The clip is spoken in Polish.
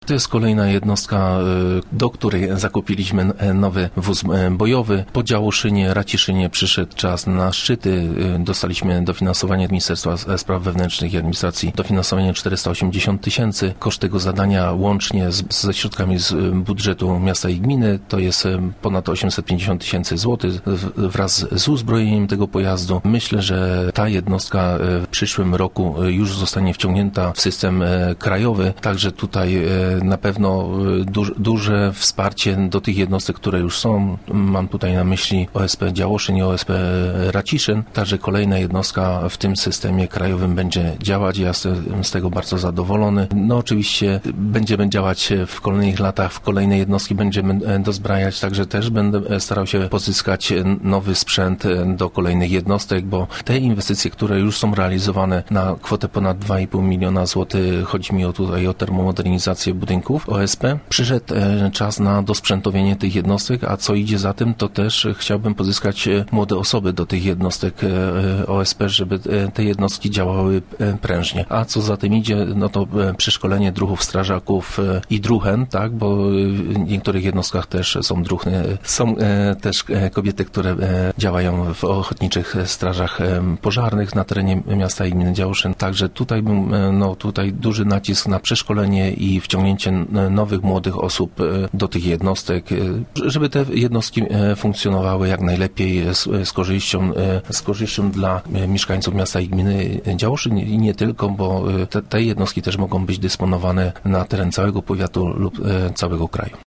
To jest kolejna jednostka, do której zakupiliśmy nowy wóz bojowy. Po Działoszynie, Raciszynie przyszedł czas na szczyty. Dostaliśmy dofinansowanie od Ministerstwa Spraw Wewnętrznych i Administracji. Dofinansowanie 480 000. Koszt tego zadania łącznie ze środkami z budżetu miasta i gminy to jest ponad 850 000 złotych wraz z uzbrojeniem tego pojazdu. Myślę, że ta jednostka w przyszłym roku już zostanie wciągnięta w system krajowy, także tutaj na pewno duże wsparcie do tych jednostek, które już są. Mam tutaj na myśli OSP Działoszyn i OSP Raciszyn, także kolejna jednostka w tym systemie krajowym będzie działać. Ja jestem z tego bardzo zadowolony. No oczywiście będziemy działać w kolejnych latach, w kolejne jednostki będziemy dozbrajać, także też będę starał się pozyskać nowy sprzęt do kolejnych jednostek, bo te inwestycje, które już są realizowane na kwotę ponad 2,5 miliona złotych, chodzi mi tutaj o termomodernizację budynków OSP, przyszedł czas na dosprzętowienie tych jednostek, a co idzie za tym, to też chciałbym pozyskać młode osoby do tych jednostek OSP, żeby te jednostki działały prężnie. A co za tym idzie, no to przeszkolenie druhów, strażaków i druhen, tak, bo w niektórych jednostkach też są druchny. Są też kobiety, które działają w ochotniczych strażach pożarnych na terenie miasta i gminy Działoszyn. Także tutaj tutaj duży nacisk na przeszkolenie i wciągnięcie nowych, młodych osób do tych jednostek, żeby te jednostki funkcjonowały jak najlepiej z korzyścią dla mieszkańców miasta i gminy Działoszyn i nie tylko, bo te jednostki też mogą być dysponowane na teren całego powiatu lub całego kraju.